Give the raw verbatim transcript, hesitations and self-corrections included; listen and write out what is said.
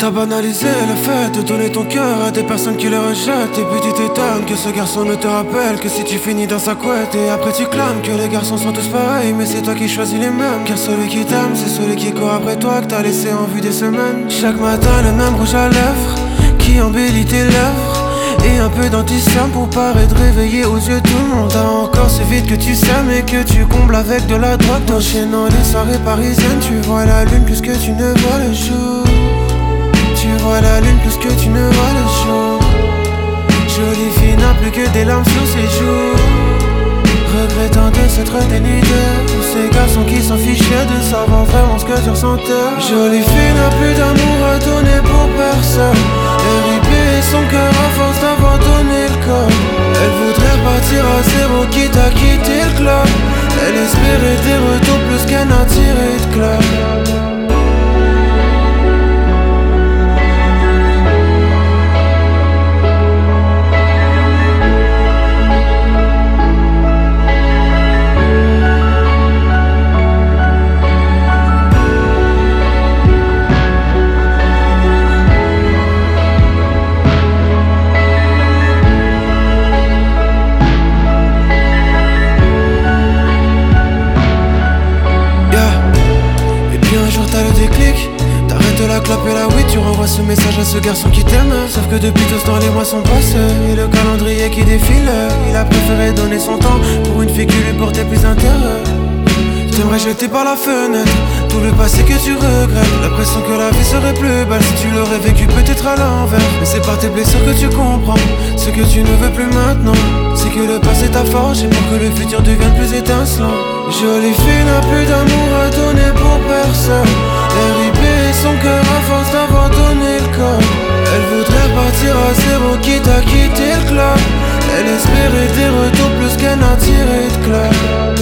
T'as banalisé le fait de donner ton cœur à des personnes qui le rejettent. Et puis tu t'étonnes que ce garçon ne te rappelle que si tu finis dans sa couette. Et après tu clames que les garçons sont tous pareils, mais c'est toi qui choisis les mêmes. Car celui qui t'aime, c'est celui qui court après toi, que t'as laissé en vue des semaines. Chaque matin le même rouge à lèvres qui embellit tes lèvres, et un peu d'antisème pour paraître réveillé aux yeux de tout le monde. T'as encore ce vide que tu sèmes et que tu combles avec de la drogue. Enchaînant les soirées parisiennes, tu vois la lune plus que tu ne vois le jour. Tu vois la lune plus que tu ne vois le jour. Jolie fille n'a plus que des larmes sur ses joues, regrettant de s'être dénudée. Tous ces garçons qui s'en fichaient de savoir vraiment ce que tu ressentais. Jolie fille n'a plus d'amour à donner pour personne. R I P son cœur à force d'avoir donné le corps. Elle voudrait partir à zéro quitte à quitter le club. Elle espérait des retours plus qu'elle n'a tiré de club. La clope et la weed, tu renvoies ce message à ce garçon qui t'aime. Sauf que depuis tout ce temps les mois sont passés et le calendrier qui défile. Il a préféré donner son temps pour une fille qui lui portait plus intérêt. T'aimerais jeter par la fenêtre tout le passé que tu regrettes. L'impression que la vie serait plus belle si tu l'aurais vécu peut-être à l'envers. Mais c'est par tes blessures que tu comprends ce que tu ne veux plus maintenant. C'est que le passé t'a forgé pour que le futur devienne plus étincelant. Jolie fille n'a plus d'amour à donner pour personne. R I P son cœur à force d'avoir donné le corps. Elle voudrait partir à zéro quitte à quitter le club. Elle espérait des retours plus qu'elle n'a tiré de club.